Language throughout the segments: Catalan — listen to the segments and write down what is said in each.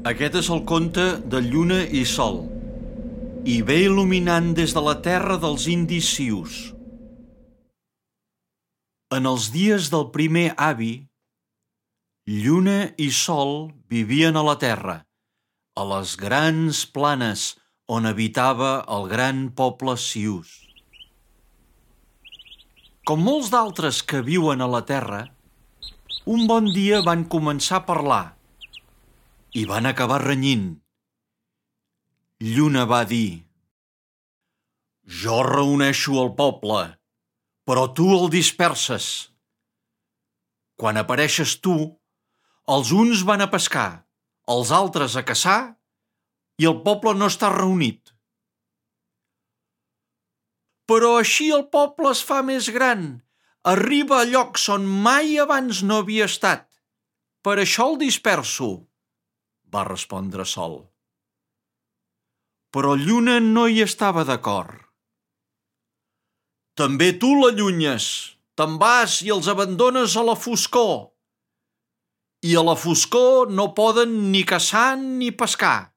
Aquest és el conte de Lluna i Sol, i ve il·luminant des de la terra dels indis sioux. En els dies del primer avi, Lluna i Sol vivien a la terra, a les grans planes on habitava el gran poble sioux. Com molts d'altres que viuen a la terra, un bon dia van començar a parlar i van acabar renyint. Lluna va dir: «Jo reuneixo el poble, però tu el disperses. Quan apareixes tu, els uns van a pescar, els altres a caçar, i el poble no està reunit. Però així el poble es fa més gran, arriba a llocs on mai abans no havia estat. Per això el disperso», va respondre Sol. Però Lluna no hi estava d'acord. «També tu l'allunyes, te'n vas i els abandones a la foscor. I a la foscor no poden ni caçar ni pescar».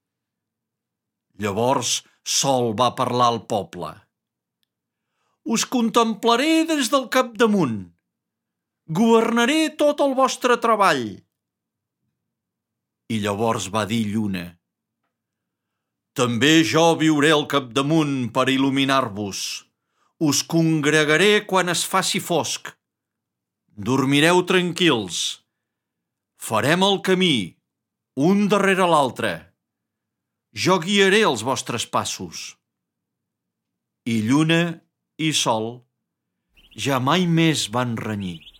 Llavors Sol va parlar al poble: «Us contemplaré des del capdamunt. Governaré tot el vostre treball». I llavors va dir Lluna: «També jo viuré al capdamunt per il·luminar-vos. Us congregaré quan es faci fosc. Dormireu tranquils. Farem el camí, un darrere l'altre. Jo guiaré els vostres passos». I Lluna i Sol ja mai més van renyir.